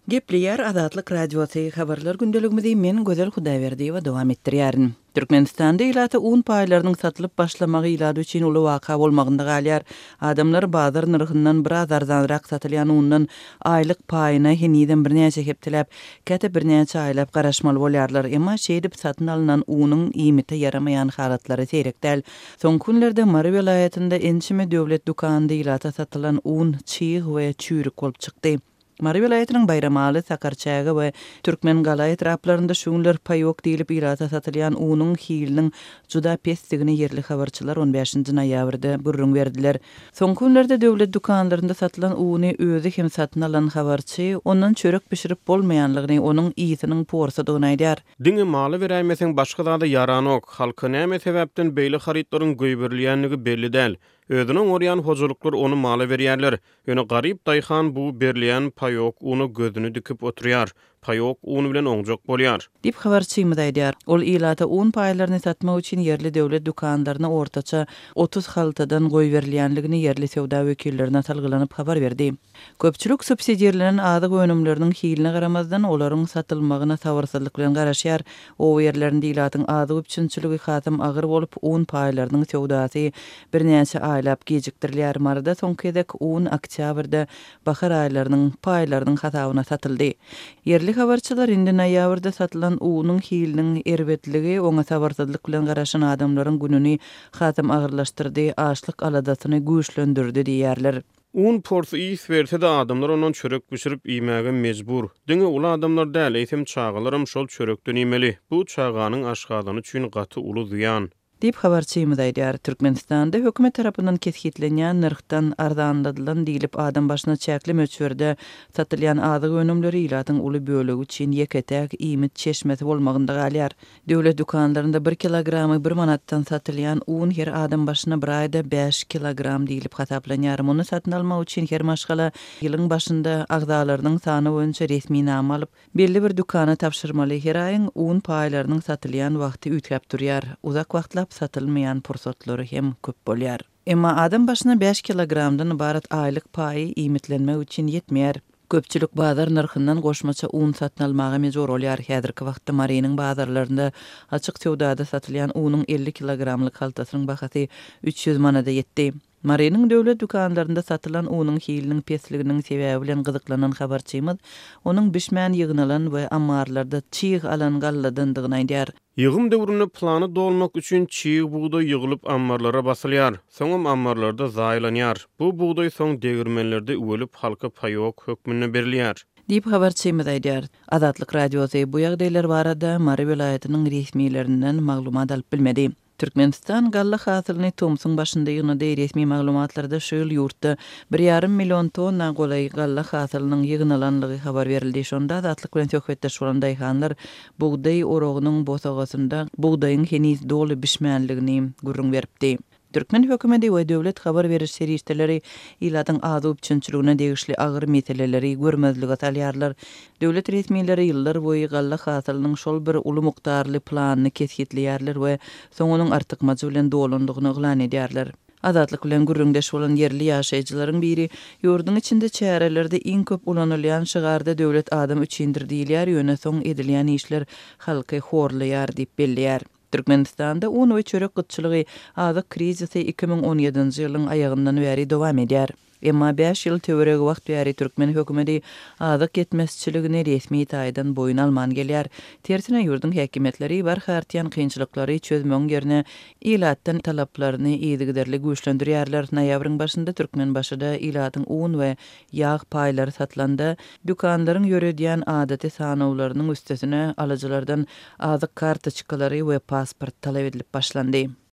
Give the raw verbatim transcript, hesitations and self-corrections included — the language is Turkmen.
Gepliyer Azatlyk Radiosu habarlar gündeligimizi men Gözel Hudaýberdiýewa dowam etdirýärin. Türkmenistanda ilata un paýlarynyň satylyp başlamagy ilady üçin uly waka bolmagynda galýar. Adamlar bazar narhyndan biraz arzanrak satylýan undan aýlyk paýyna heniden birnäçe heptilep, käte birnäçe aýlap garaşmaly bolýarlar. Emma şeýdip satyn alynan unyň iýmite yaramaýan halatlary seýrekdäl. Soň günlerde Mary vilayatynda ençime döwlet dukanynda ilata satylan un çyýg we çürük bolup çykdy. Mary vilayatynyň Bayramaly, Sakarçaga we Türkmen Galay etraplarynda şuňlar paýok diýilip ilata satylýan unyň hiliniň juda pesdigini yerli habarçylar on beşinji noýabrda gurrun berdiler. Soňky günlerde döwlet dukanlarynda satylan uny özü hem satyn alan habarçy ondan çörek pişirip bolmaýanlygyny, onuň iýitiniň porsadygyny aýdýar. Diňe maly berýänmesiň başga zada yaranok, halka näme sebäpden beýle haritlaryň göýberilýänligi belli däl. Özüniň oryan hojuluklar onu maly berýärler. Ýöne garyp daýhan bu berilýän paýok uny gözüni dikip oturýar. Paýok uny bilen oňjak bolýar. Dip habarçymy daýdýar. Ol ilata un paýlaryny satmak üçin yerli döwlet dukanlaryna ortaça otuz haltadan goý berilýänligini yerli sowda wekillerine talgylanyp habar berdi. Köpçülük subsidiýerleriň adyk önümleriniň hiline garamazdan olaryň satylmagyna sawarsızlyk bilen garaşýar. O yerlerinde ilatyň adyk üçinçiligi hatam agyr bolup un paýlarynyň sowdasy birnäçe aýlap gejikdirilýär. Marada soňky un oktýabrda bahar aýlarynyň paýlarynyň hatawyna satyldy. Yerli habarçylar indi noýabrda satylan unyň hiliniň erbetligi oňa sawarsızlyk bilen garaşan adamlaryň gününi hatam agyrlaşdyrdy, açlyk aladasyny güýçlendirdi diýerler. Un porsu iýs berse de adamlar ondan çörek pişirip iýmäge mejbur. Diňe ula adamlar däl, eýsem çağalarym şol çörekden iýmeli. Bu çağanyň aşgadyny üçin gaty uly ziýan. Dip habarçymy daýdýar. Türkmenistanda hökümet tarapyndan kesgitlenýän narhdan arzanladylan diýilip adam başyna çäkli möçberde satylýan adyk önümleri ilatyň uly bölegi üçin ýeketäk iýmit çeşmesi bolmagynda galýar. Döwlet dukanlarynda bir kilogramy bir manatdan satylýan un her adam başyna bir aýda beş kilogram diýilip hasaplanýar. Muny satyn almak üçin her maşgala ýylyň başynda agzalarynyň sany boýunça resmi nam alyp, belli bir dukana tapşyrmaly. Her aýyň un paýlarynyň satylýan wagty üýtgäp durýar. Uzak wagtlap satylmayan pursatlary hem köp bolýar. Emma adam başyna beş kilogramdan ibarat aýlyk paýy iýmitlenmek üçin ýetmeýär. Köpçülük bazar narhyndan goşmaça un satyn almagy mejbur bolýar. Häzirki wagtda Marynyň bazarlarynda açyk sowdada satylýan unyň elli kilogramlyk haltasynyň bahasy üç ýüz manada ýetdi. Marynyň döwlet dukanlarynda satylan unyň hiliniň pesliginiň sebäbi bilen gyzyklanan habarçymyz onuň bişmän ýygnalan we ammarlarda çyýg alan galladyndygyny aýdýar. Ýygym döwrüne plany dolmak üçin çyýg buğday ýygylyp ammarlara basylýar. Soňam ammarlarda zaýlanýar. Bu buğday soň degirmenlerde öwelip halka paýok hökmüne berilýär. Dip habarçymy daýdýar. Azatlyk Radiosu bu ýagdaýlar barada Mary vilayatynyň resmiýetlerinden maglumat alyp bilmedi. Türkmenistan galla hasylyny Tomsun başynda ýygyny resmi maglumatlarda şöyle ýurtda bir ýarym million tonna golay galla hasylynyň ýygnalanlygy habar berildi. Şonda azatlyk bilen söhbetde şolan daýhanlar buğday orogynyň bosagasynda buğdaýyň heniz doly bişmänligini gurrun beripdi. Türkmen hökümeti we döwlet habar beriş serişdeleri ilatyň adyk üçinçiligine degişli agyr meseleleri görmezlige salýarlar. Döwlet resmiýetleri ýyllar boýy galla hasylynyň şol bir uly mukdarly planyny kesgitleýärler we soňunyň artykmajy bilen dolandygyny eglan edýärler. Azatlyk bilen gürrüňdeş bolan yerli ýaşaýjylaryň biri ýurdun içinde çärelerde iň köp ulanylýan şygarda döwlet adam üçindir diýilýär, ýöne soň edilýän işler halky horlaýar diýip bellýär. Türkmenistanda un we çörek gytçylygy azyk krizisi iki ming on ýedinji ýylyň aýagyndan beri dowam edýär. Emma beş ýyl töwereg wagt bäri Türkmen hökümeti azyk yetmezçiligini resmi taýdan boyun alman gelýär. Tersine ýurdun häkimetleri bar hartýan kynçylyklary çözmek ýerine ilatdan talaplaryny ýygyderli güýçlendirýärler. Noýabryň başynda Türkmen başyda ilatyň un we ýağ paýlary satlanda dukanlaryň ýöredýän adaty sanawlarynyň üstesine alyjylardan azyk kartoçkalary we pasport talap edilip başlandy.